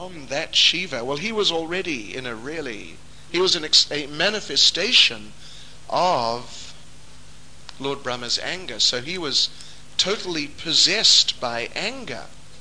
from that Shiva, well, he was already he was a manifestation of Lord Brahma's anger. So he was totally possessed by anger.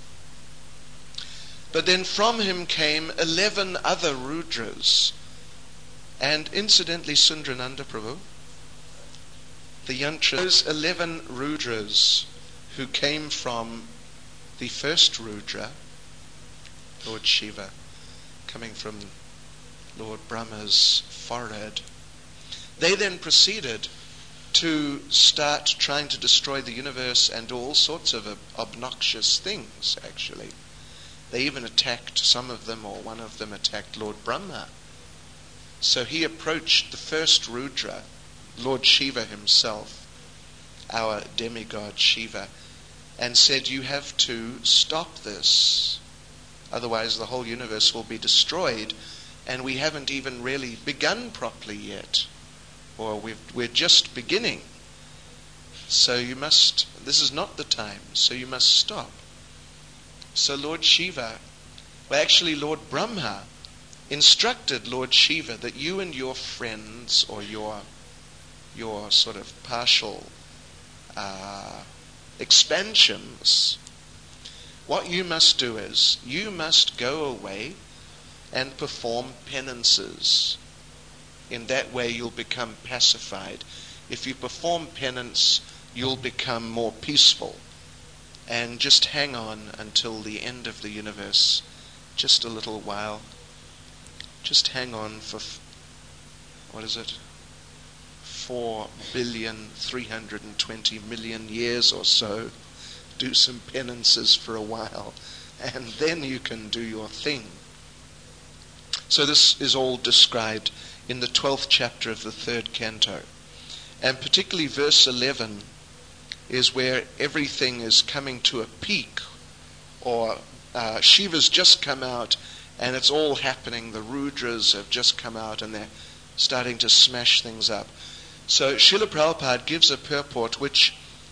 But then from him came 11 other Rudras. And incidentally, Sundrananda Prabhu, the yantra, those 11 Rudras who came from the first Rudra, Lord Shiva, coming from Lord Brahma's forehead, they then proceeded to start trying to destroy the universe and do all sorts of obnoxious things, actually. They even attacked some of them, or one of them attacked Lord Brahma. So he approached the first Rudra, Lord Shiva himself, our demigod Shiva, and said, you have to stop this. Otherwise the whole universe will be destroyed, and we haven't even really begun properly yet. Or we're just beginning. So this is not the time, so you must stop. So Lord Shiva, Lord Brahma, instructed Lord Shiva that you and your friends, or your sort of partial expansions, what you must do is, you must go away and perform penances. In that way you'll become pacified. If you perform penance, you'll become more peaceful. And just hang on until the end of the universe, just a little while. Just hang on for, 4,320,000,000 years or so. Do some penances for a while, and then you can do your thing. So this is all described in the 12th chapter of the 3rd canto. And particularly verse 11 is where everything is coming to a peak, or Shiva's just come out and it's all happening. The Rudras have just come out and they're starting to smash things up. So Srila Prabhupada gives a purport which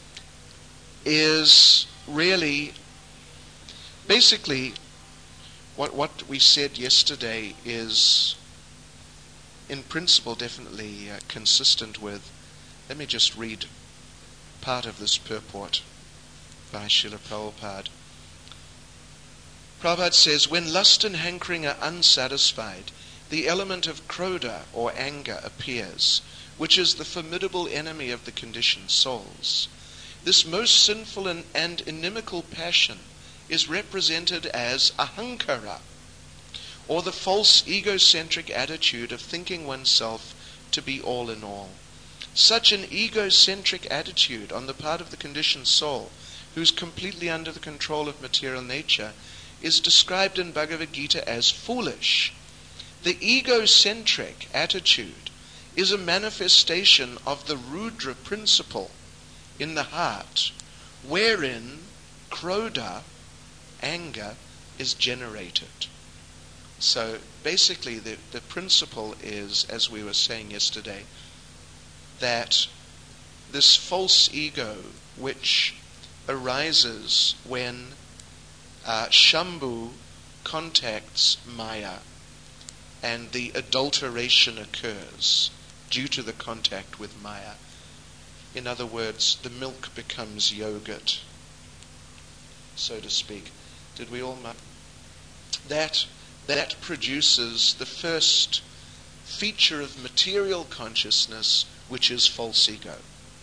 is really basically what we said yesterday is in principle definitely consistent with. Let me just read part of this purport by Srila Prabhupada. Prabhupada says, when lust and hankering are unsatisfied, the element of krodha, or anger, appears, which is the formidable enemy of the conditioned souls. This most sinful and inimical passion is represented as ahankara, or the false egocentric attitude of thinking oneself to be all in all. Such an egocentric attitude on the part of the conditioned soul, who is completely under the control of material nature, is described in Bhagavad Gita as foolish. The egocentric attitude is a manifestation of the Rudra principle in the heart, wherein krodha, anger, is generated. So basically the principle is, as we were saying yesterday, that this false ego which arises when Shambhu contacts Maya and the adulteration occurs due to the contact with Maya. In other words, the milk becomes yogurt, so to speak. Did we all know? That produces the first feature of material consciousness, which is false ego.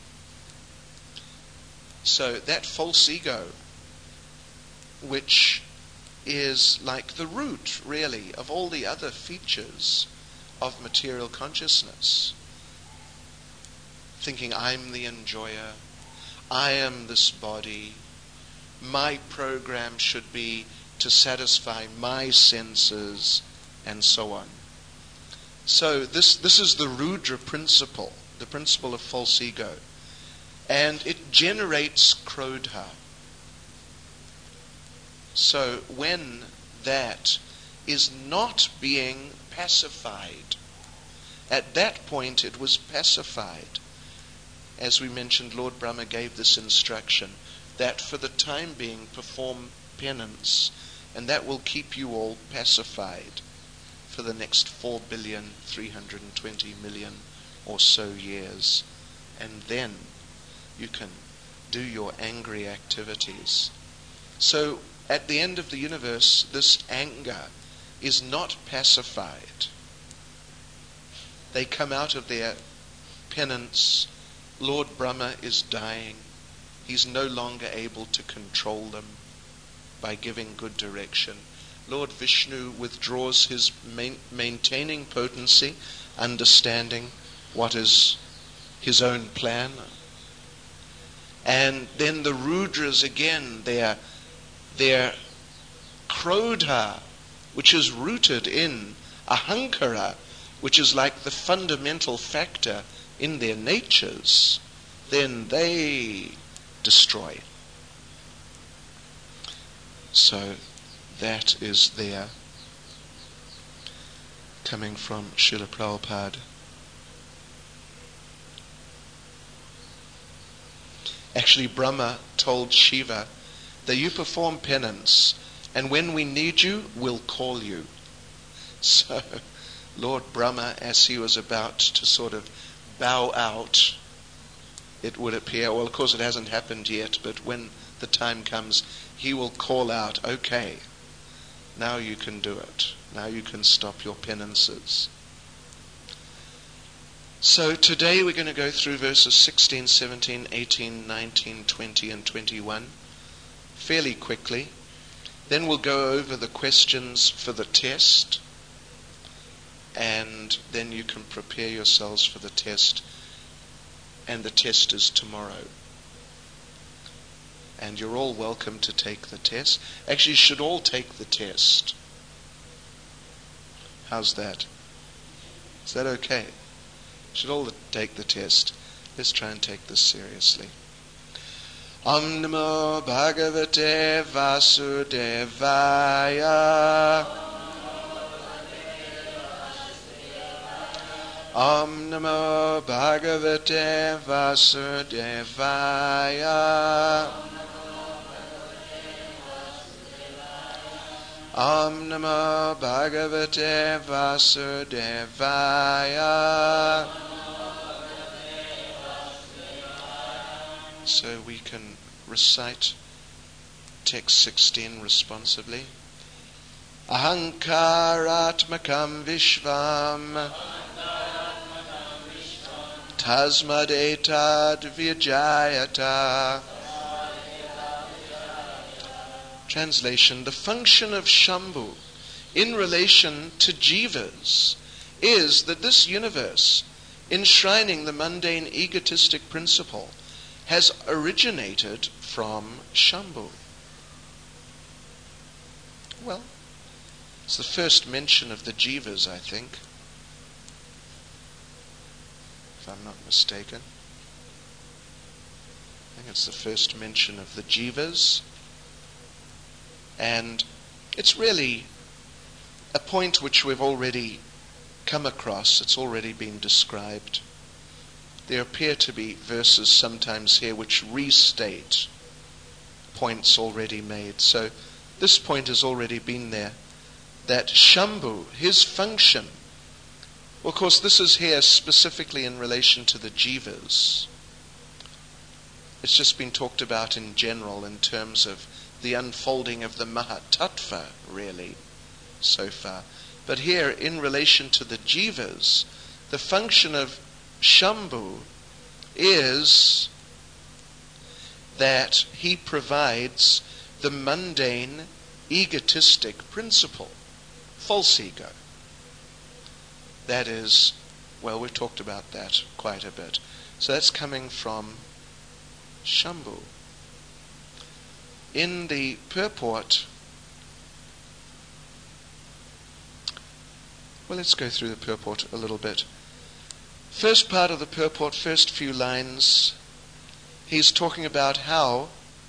So that false ego, which is like the root, really, of all the other features of material consciousness. Thinking, I'm the enjoyer, I am this body, my program should be to satisfy my senses, and so on. So this is the Rudra principle, the principle of false ego. And it generates krodha. So when that is not being pacified, at that point it was pacified. As we mentioned, Lord Brahma gave this instruction, that for the time being perform penance and that will keep you all pacified for the next 4,320,000,000 or so years. And then you can do your angry activities. So at the end of the universe, this anger is not pacified. They come out of their penance. Lord Brahma is dying. He's no longer able to control them by giving good direction. Lord Vishnu withdraws his maintaining potency, understanding what is his own plan. And then the Rudras again, their Krodha, which is rooted in Ahankara, which is like the fundamental factor in their natures, then they destroy. So that is there, coming from Srila Prabhupada. Actually, Brahma told Shiva that you perform penance, and when we need you, we'll call you. So Lord Brahma, as he was about to sort of bow out, it would appear, well, of course it hasn't happened yet, but when the time comes, he will call out, okay, now you can do it. Now you can stop your penances. So today we're going to go through verses 16, 17, 18, 19, 20, and 21 fairly quickly. Then we'll go over the questions for the test, and then you can prepare yourselves for the test, and the test is tomorrow. And you're all welcome to take the test. Actually, you should all take the test. How's that? Is that okay? Should all take the test. Let's try and take this seriously. Om Namo Bhagavate Vasudevaya. Om Namo Bhagavate Vasudevaya. Om Namo Bhagavate Vasudevaya. So we can recite text 16 responsibly. Ahankaratmakam Vishvam Tasmadetad Vijayata. Translation: the function of Shambhu in relation to jivas is that this universe, enshrining the mundane egotistic principle, has originated from Shambhu. Well, it's the first mention of the jivas, I think, if I'm not mistaken. I think it's the first mention of the jivas. And it's really a point which we've already come across. It's already been described. There appear to be verses sometimes here which restate points already made. So this point has already been there. That Shambhu, his function, well, of course this is here specifically in relation to the jivas. It's just been talked about in general in terms of the unfolding of the Mahatattva, really, so far. But here, in relation to the jivas, the function of Shambhu is that he provides the mundane, egotistic principle, false ego. That is, well, we've talked about that quite a bit. So that's coming from Shambhu. In the purport, well, let's go through the purport a little bit. First part of the purport, first few lines, he's talking about how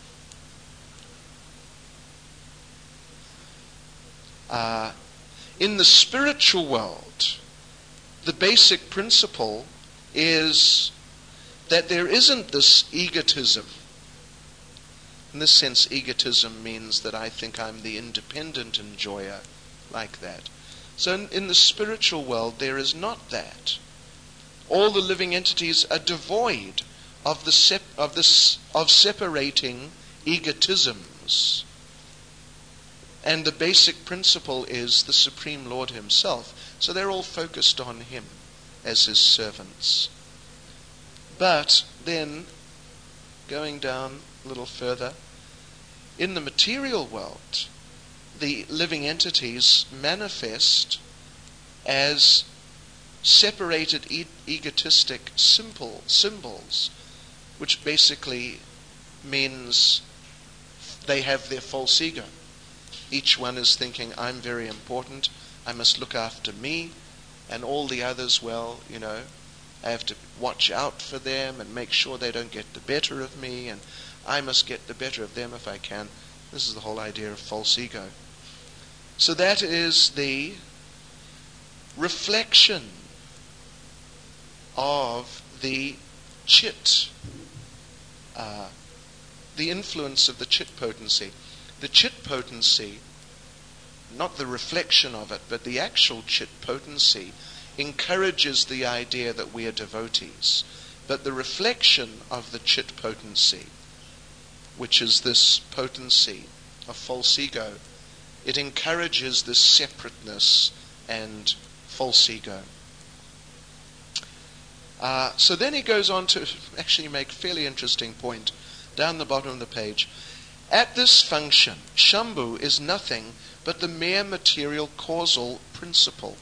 in the spiritual world, the basic principle is that there isn't this egotism. In this sense, egotism means that I think I'm the independent enjoyer, like that. So in the spiritual world, there is not that. All the living entities are devoid of separating egotisms. And the basic principle is the Supreme Lord himself. So they're all focused on him as his servants. But then, going down a little further, in the material world, the living entities manifest as separated egotistic symbols, which basically means they have their false ego. Each one is thinking, I'm very important, I must look after me, and all the others, well, I have to watch out for them and make sure they don't get the better of me, and I must get the better of them if I can. This is the whole idea of false ego. So that is the reflection of the chit, the influence of the chit potency. The chit potency, not the reflection of it, but the actual chit potency, encourages the idea that we are devotees. But the reflection of the chit potency, which is this potency of false ego, it encourages this separateness and false ego. So then he goes on to actually make a fairly interesting point down the bottom of the page. At this function, Shambhu is nothing but the mere material causal principle,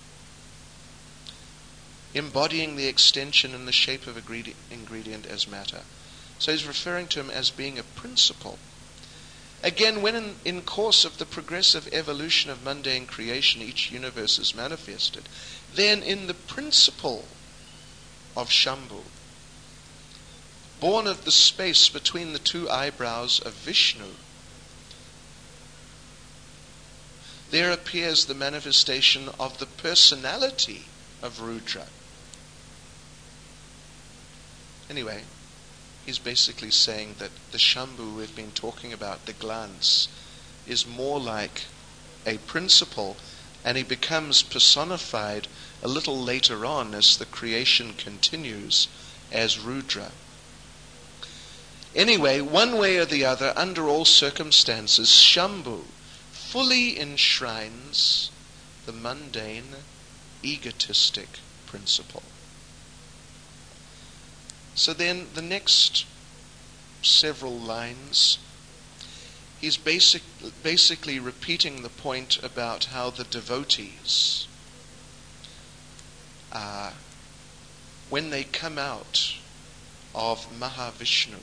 embodying the extension in the shape of ingredient as matter. So he's referring to him as being a principle. Again, when in course of the progressive evolution of mundane creation each universe is manifested, then in the principle of Shambhu, born of the space between the two eyebrows of Vishnu, there appears the manifestation of the personality of Rudra. Anyway, he's basically saying that the Shambhu we've been talking about, the glance, is more like a principle, and he becomes personified a little later on as the creation continues as Rudra. Anyway, one way or the other, under all circumstances, Shambhu fully enshrines the mundane, egotistic principle. So then the next several lines, he's basically repeating the point about how the devotees, when they come out of Mahavishnu,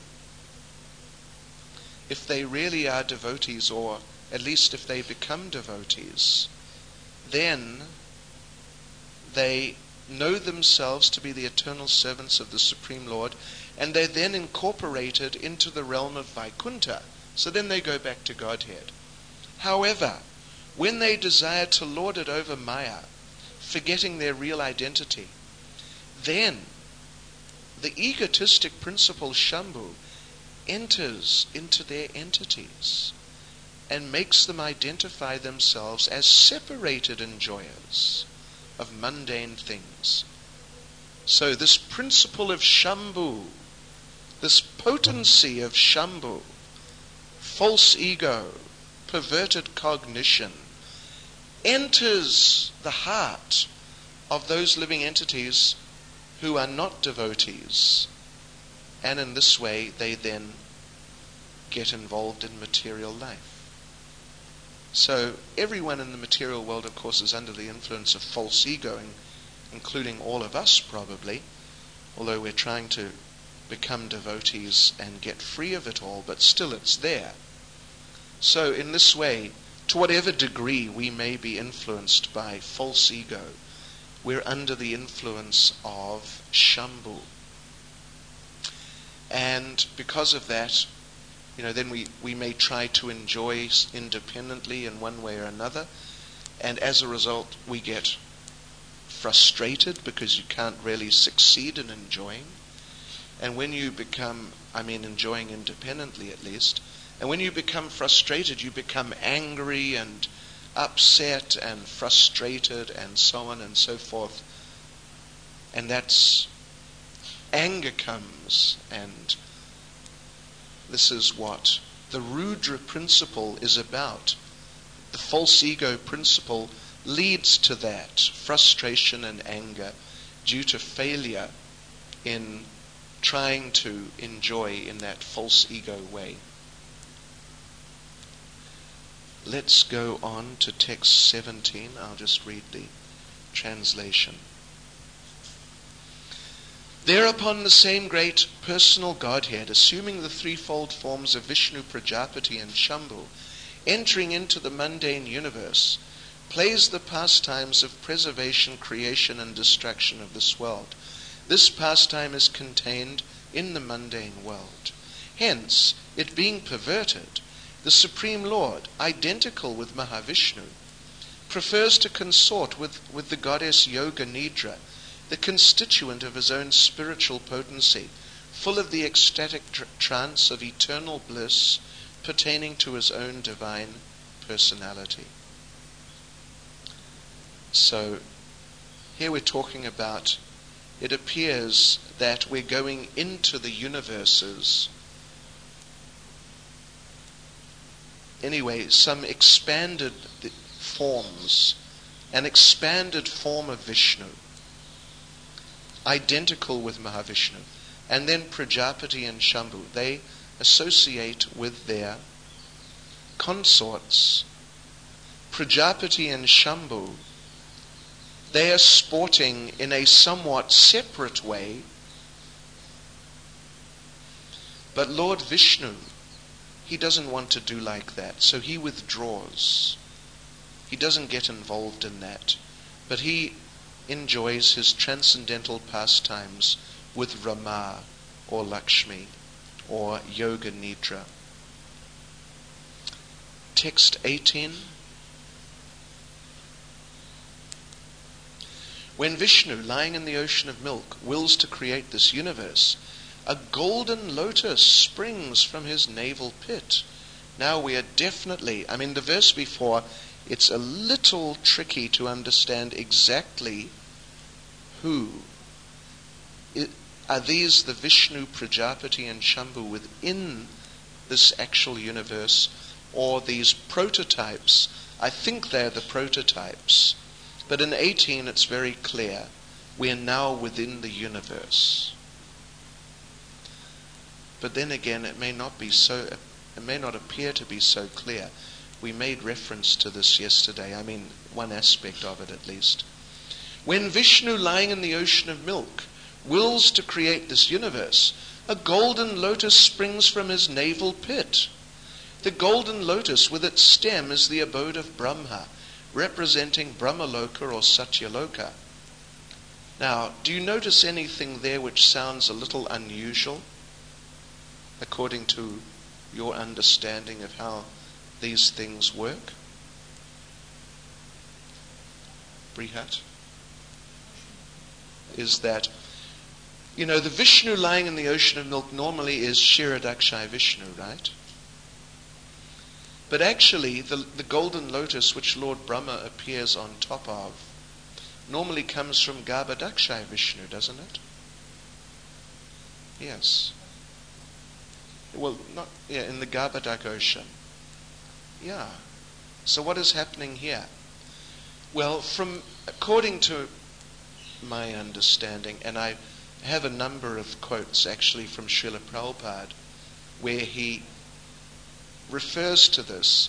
if they really are devotees, or at least if they become devotees, then they know themselves to be the eternal servants of the Supreme Lord, and they're then incorporated into the realm of Vaikuntha. So then they go back to Godhead. However, when they desire to lord it over Maya, forgetting their real identity, then the egotistic principle Shambhu enters into their entities and makes them identify themselves as separated enjoyers of mundane things. So this principle of Shambhu, this potency of Shambhu, false ego, perverted cognition, enters the heart of those living entities who are not devotees, and in this way they then get involved in material life. So everyone in the material world, of course, is under the influence of false ego, including all of us probably, although we're trying to become devotees and get free of it all, but still it's there. So in this way, to whatever degree we may be influenced by false ego, we're under the influence of Shambhu. And because of that, then we may try to enjoy independently in one way or another, and as a result we get frustrated because you can't really succeed in enjoying. And when you become, enjoying independently at least, And when you become frustrated, you become angry and upset and frustrated and so on and so forth. And that's anger comes, and this is what the Rudra principle is about. The false ego principle leads to that frustration and anger due to failure in trying to enjoy in that false ego way. Let's go on to text 17. I'll just read the translation. Thereupon the same great personal Godhead, assuming the threefold forms of Vishnu, Prajapati and Shambhu, entering into the mundane universe, plays the pastimes of preservation, creation and destruction of this world. This pastime is contained in the mundane world. Hence, it being perverted, the Supreme Lord, identical with Mahavishnu, prefers to consort with the goddess Yoga Nidra, the constituent of his own spiritual potency, full of the ecstatic trance of eternal bliss pertaining to his own divine personality. So, here we're talking about, it appears that we're going into the universes, anyway, some expanded forms, an expanded form of Vishnu, identical with Mahavishnu. And then Prajapati and Shambhu, they associate with their consorts. Prajapati and Shambhu, they are sporting in a somewhat separate way. But Lord Vishnu, he doesn't want to do like that, so he withdraws. He doesn't get involved in that, but he enjoys his transcendental pastimes with Rama or Lakshmi or Yoga Nidra. Text 18. When Vishnu, lying in the ocean of milk, wills to create this universe, a golden lotus springs from his navel pit. Now we are definitely, the verse before, it's a little tricky to understand exactly who. Are these the Vishnu, Prajapati and Shambhu within this actual universe, or these prototypes? I think they're the prototypes. But in 18 it's very clear. We are now within the universe. But then again, it may not appear to be so clear. We made reference to this yesterday. One aspect of it at least. When Vishnu, lying in the ocean of milk, wills to create this universe, a golden lotus springs from his navel pit. The golden lotus with its stem is the abode of Brahma, representing Brahmaloka or Satyaloka. Now, do you notice anything there which sounds a little unusual, according to your understanding of how these things work? Brihat? Is that, the Vishnu lying in the ocean of milk normally is Kshirodakshayi Vishnu, right? But actually, the golden lotus which Lord Brahma appears on top of normally comes from Garbhodakshayi Vishnu, doesn't it? Yes. Well, in the Garbhodak ocean. Yeah. So what is happening here? Well, according to my understanding, and I have a number of quotes actually from Srila Prabhupada, where he refers to this.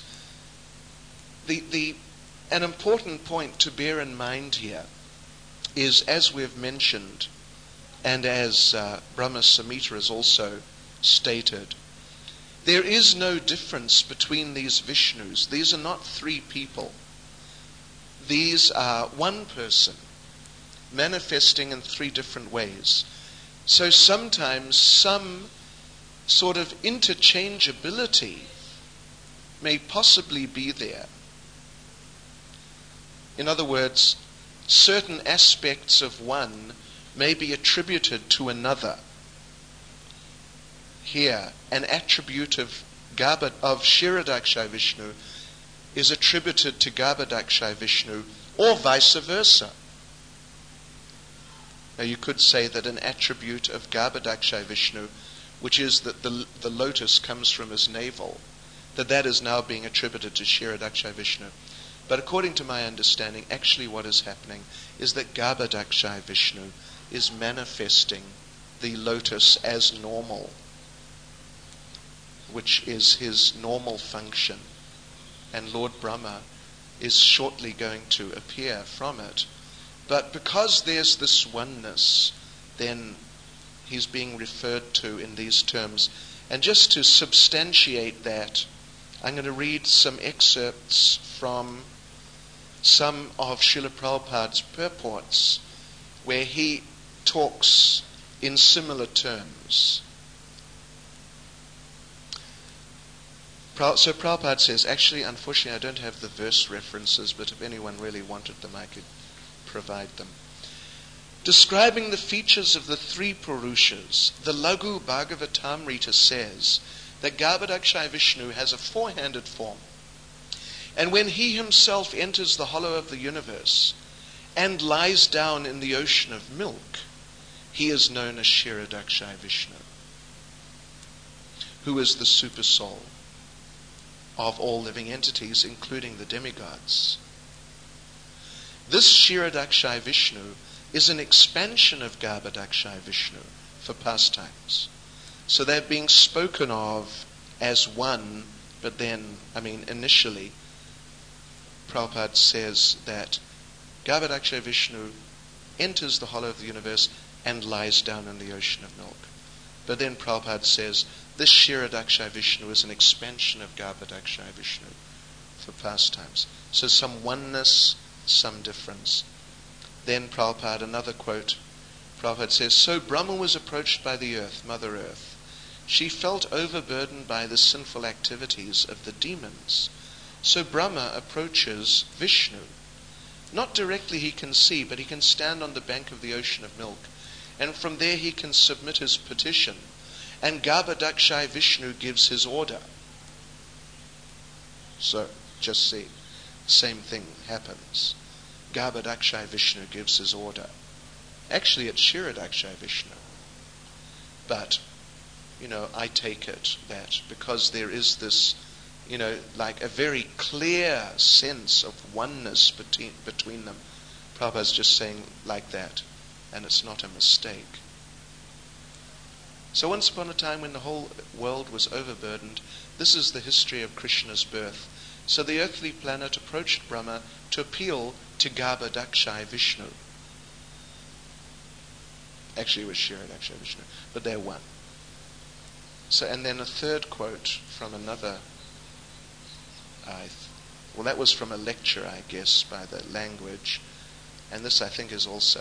An important point to bear in mind here is, as we've mentioned, and as Brahma Samhita has also stated, there is no difference between these Vishnus. These are not three people. These are one person manifesting in three different ways. So sometimes some sort of interchangeability may possibly be there. In other words, certain aspects of one may be attributed to another. Here, an attribute of of Kshirodakshayi Vishnu is attributed to Garbhodakshayi Vishnu, or vice versa. Now you could say that an attribute of Garbhodakshayi Vishnu, which is that the lotus comes from his navel, that is now being attributed to Kshirodakshayi Vishnu. But according to my understanding, actually what is happening is that Garbhodakshayi Vishnu is manifesting the lotus as normal, which is his normal function. And Lord Brahma is shortly going to appear from it. But because there's this oneness, then he's being referred to in these terms. And just to substantiate that, I'm going to read some excerpts from some of Srila Prabhupada's purports, where he talks in similar terms. So Prabhupada says, actually, unfortunately, I don't have the verse references, but if anyone really wanted them, I could provide them. Describing the features of the three Purushas, the Laghu Bhagavatamrita says that Garbhodakshayi Vishnu has a four-handed form. And when he himself enters the hollow of the universe and lies down in the ocean of milk, he is known as Kshirodakshayi Vishnu, who is the super soul of all living entities, including the demigods. This Kshirodakshayi Vishnu is an expansion of Garbhodakshayi Vishnu for pastimes. So they're being spoken of as one, but then, initially, Prabhupada says that Garbhodakshayi Vishnu enters the hollow of the universe and lies down in the ocean of milk. But then Prabhupada says this Kshirodakshayi Vishnu is an expansion of Garbhodakshayi Vishnu for pastimes. So some oneness, some difference. Then Prabhupada, another quote, Prabhupada says, so Brahma was approached by the earth, Mother Earth. She felt overburdened by the sinful activities of the demons. So Brahma approaches Vishnu. Not directly he can see, but he can stand on the bank of the ocean of milk. And from there he can submit his petition. And Garbhodakshayi Vishnu gives his order. So, just see, same thing happens. Garbhodakshayi Vishnu gives his order. Actually, it's Kshirodakshayi Vishnu. But, I take it that because there is this, like a very clear sense of oneness between them, Prabhupada's just saying like that, and it's not a mistake. So once upon a time when the whole world was overburdened, this is the history of Krishna's birth. So the earthly planet approached Brahma to appeal to Garbhodakshayi Vishnu. Actually it was Kshirodakshayi Vishnu, but they're one. So, and then a third quote from another, that was from a lecture, I guess, by the language, and this I think is also.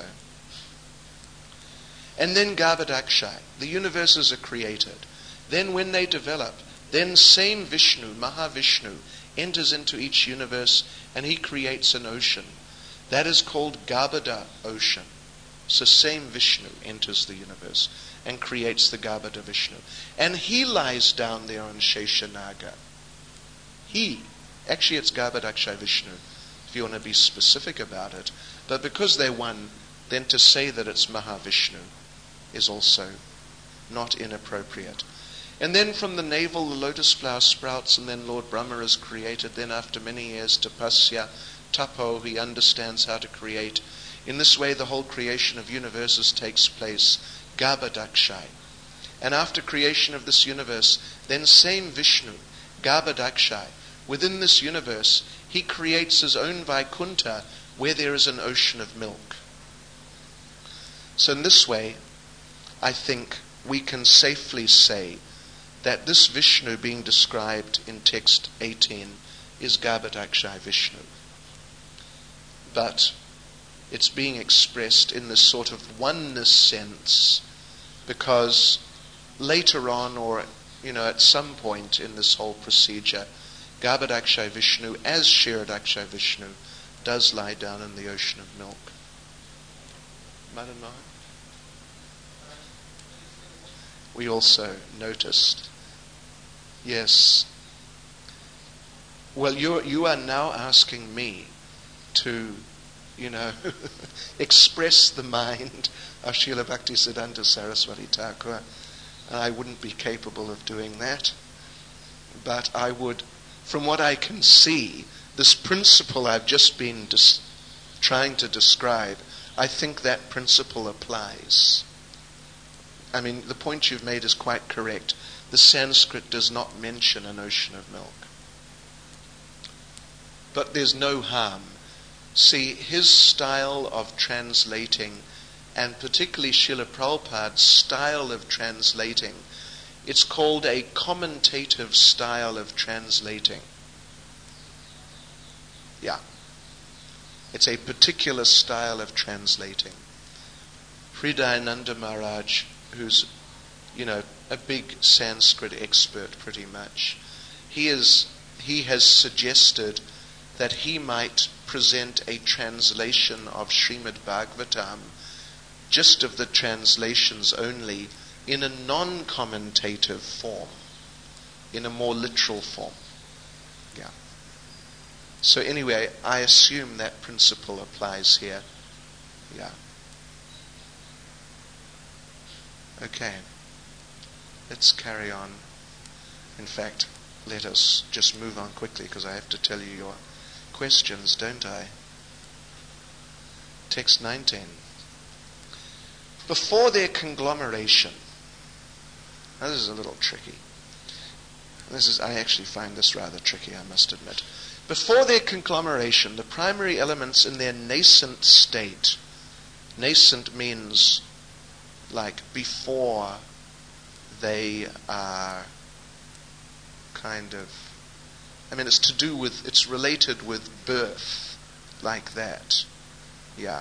And then Garbhodakshayi, the universes are created. Then when they develop, then same Vishnu, Mahavishnu, enters into each universe and he creates an ocean. That is called Garbhoda ocean. So same Vishnu enters the universe and creates the Garbhoda Vishnu. And he lies down there on Sheshanaga. Actually it's Garbhodakshayi Vishnu, if you want to be specific about it. But because they're one, then to say that it's Mahavishnu is also not inappropriate. And then from the navel the lotus flower sprouts, and then Lord Brahma is created. Then after many years, tapasya, tapo, he understands how to create. In this way the whole creation of universes takes place, Garbhodakshayi. And after creation of this universe, then same Vishnu, Garbhodakshayi, within this universe, he creates his own Vaikuntha where there is an ocean of milk. So in this way, I think we can safely say that this Vishnu being described in text 18 is Garbhodakshayi Vishnu. But it's being expressed in this sort of oneness sense because later on, or at some point in this whole procedure, Garbhodakshayi Vishnu, as Kshirodakshayi Vishnu, does lie down in the ocean of milk. Madan Mohan? We also noticed Yes. Well, you are now asking me to, express the mind of Srila Bhaktisiddhanta Saraswati Thakur. And I wouldn't be capable of doing that. But I would, from what I can see, this principle I've just been trying to describe, I think that principle applies. I mean, the point you've made is quite correct. The Sanskrit does not mention an ocean of milk. But there's no harm. See, his style of translating, and particularly Srila Prabhupada's style of translating, it's called a commentative style of translating. Yeah. It's a particular style of translating. Hridayananda Maharaj, who's, a big Sanskrit expert pretty much, he has suggested that he might present a translation of Srimad Bhagavatam, just of the translations only, in a non-commentative form, in a more literal form. Yeah. So anyway, I assume that principle applies here. Yeah. Okay. Let's carry on. In fact, let us just move on quickly because I have to tell you your questions, don't I? Text 19. Before their conglomeration. Now this is a little tricky. I actually find this rather tricky, I must admit. Before their conglomeration, the primary elements in their nascent state. Nascent means like before they are it's related with birth, like that. Yeah.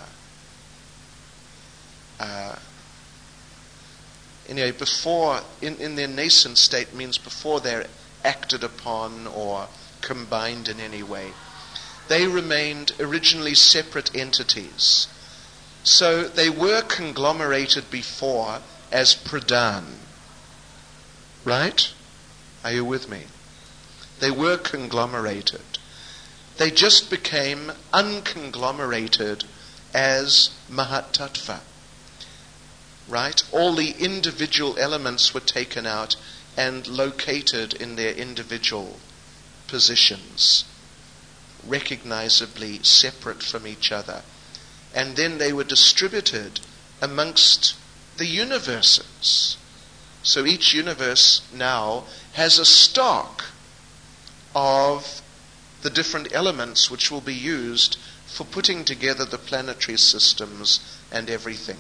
Anyway, before, in their nascent state means before they're acted upon or combined in any way. They remained originally separate entities. So they were conglomerated before as pradhan. Right? Are you with me? They were conglomerated. They just became unconglomerated as Mahatattva. Right? All the individual elements were taken out and located in their individual positions, recognizably separate from each other. And then they were distributed amongst the universes. So each universe now has a stock of the different elements which will be used for putting together the planetary systems and everything.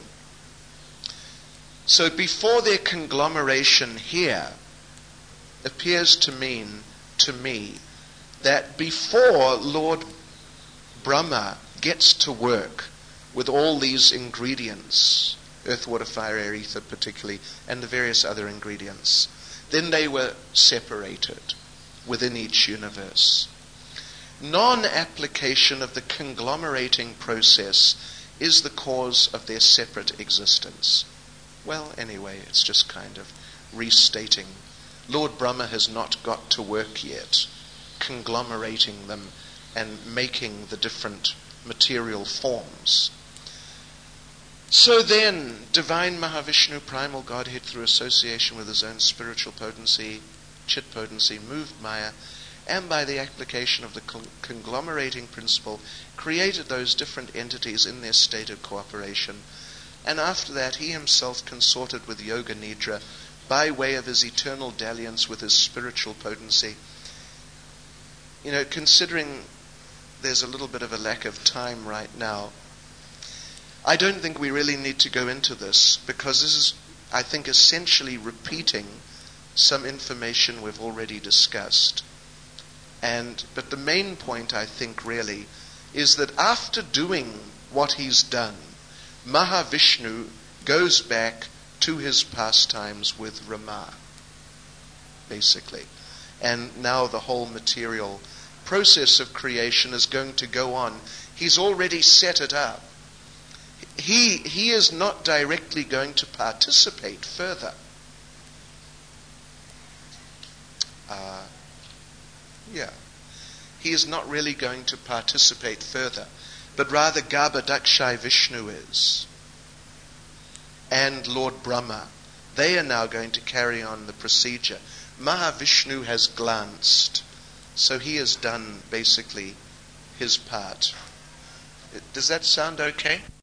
So before their conglomeration here appears to mean to me that before Lord Brahma gets to work with all these ingredients, earth, water, fire, air, ether particularly, and the various other ingredients, then they were separated within each universe. Non-application of the conglomerating process is the cause of their separate existence. Well, anyway, it's just kind of restating. Lord Brahma has not got to work yet, conglomerating them and making the different material forms. So then, divine Mahavishnu, primal Godhead, through association with his own spiritual potency, chit potency, moved Maya, and by the application of the conglomerating principle, created those different entities in their state of cooperation. And after that, he himself consorted with Yoga Nidra by way of his eternal dalliance with his spiritual potency. Considering there's a little bit of a lack of time right now, I don't think we really need to go into this, because this is, I think, essentially repeating some information we've already discussed. But the main point, I think, really, is that after doing what he's done, Mahavishnu goes back to his pastimes with Rama, basically. And now the whole material process of creation is going to go on. He's already set it up. He is not directly going to participate further. Yeah. He is not really going to participate further, but rather Garbhodakshai Vishnu is. And Lord Brahma. They are now going to carry on the procedure. Mahavishnu has glanced, so he has done basically his part. Does that sound okay?